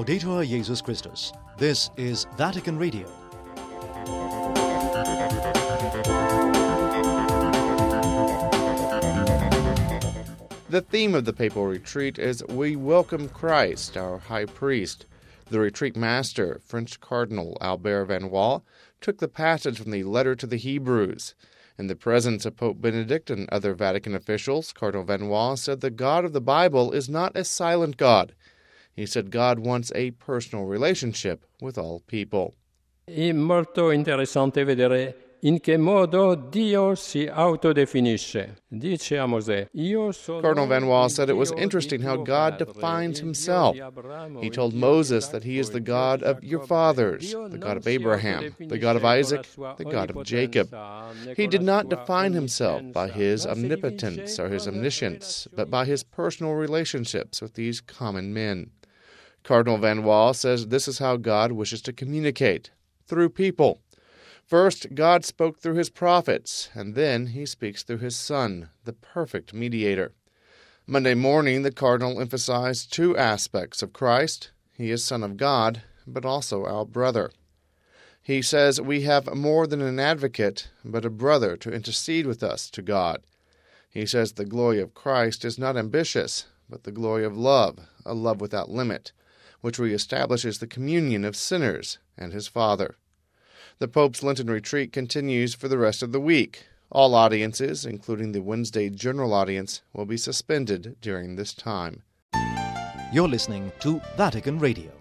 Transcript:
Laudetur Jesus Christus. This is Vatican Radio. The theme of the papal retreat is We Welcome Christ, our High Priest. The retreat master, French Cardinal Albert Vanois, took the passage from the letter to the Hebrews. In the presence of Pope Benedict and other Vatican officials, Cardinal Vanois said the God of the Bible is not a silent God. He said God wants a personal relationship with all people. È molto interessante vedere in che modo Dio si autodefinisce. Dice a Mosè, Io sono Cardinal Vanois said it was interesting how God defines himself. He told Moses that he is the God of your fathers, the God of Abraham, the God of Isaac, the God of Jacob. He did not define himself by his omnipotence or his omniscience, but by his personal relationships with these common men. Cardinal Vanois says this is how God wishes to communicate, through people. First, God spoke through his prophets, and then he speaks through his Son, the perfect mediator. Monday morning, the Cardinal emphasized two aspects of Christ. He is Son of God, but also our brother. He says we have more than an advocate, but a brother to intercede with us to God. He says the glory of Christ is not ambitious, but the glory of love, a love without limit, which reestablishes the communion of sinners and his Father. The Pope's Lenten retreat continues for the rest of the week. All audiences, including the Wednesday general audience, will be suspended during this time. You're listening to Vatican Radio.